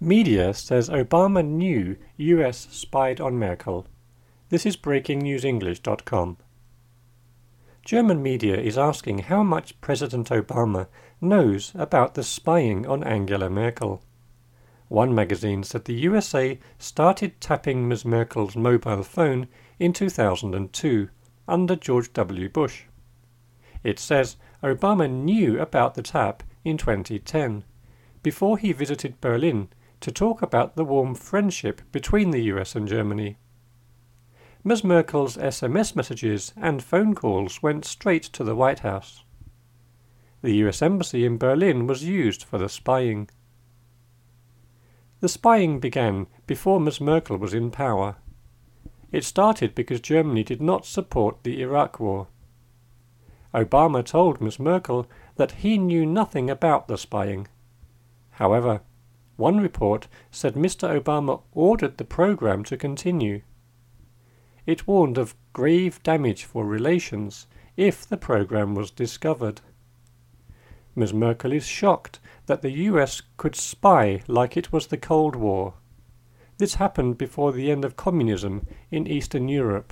Media says Obama knew US spied on Merkel. This is breakingnewsenglish.com. German media is asking how much President Obama knows about the spying on Angela Merkel. One magazine said the USA started tapping Ms. Merkel's mobile phone in 2002 under George W. Bush. It says Obama knew about the tap in 2010, before he visited Berlin to talk about the warm friendship between the US and Germany. Ms. Merkel's SMS messages and phone calls went straight to the White House. The US Embassy in Berlin was used for the spying. The spying began before Ms. Merkel was in power. It started because Germany did not support the Iraq War. Obama told Ms. Merkel that he knew nothing about the spying. However, one report said Mr. Obama ordered the program to continue. It warned of grave damage for relations if the program was discovered. Ms. Merkel is shocked that the US could spy like it was the Cold War. This happened before the end of communism in Eastern Europe.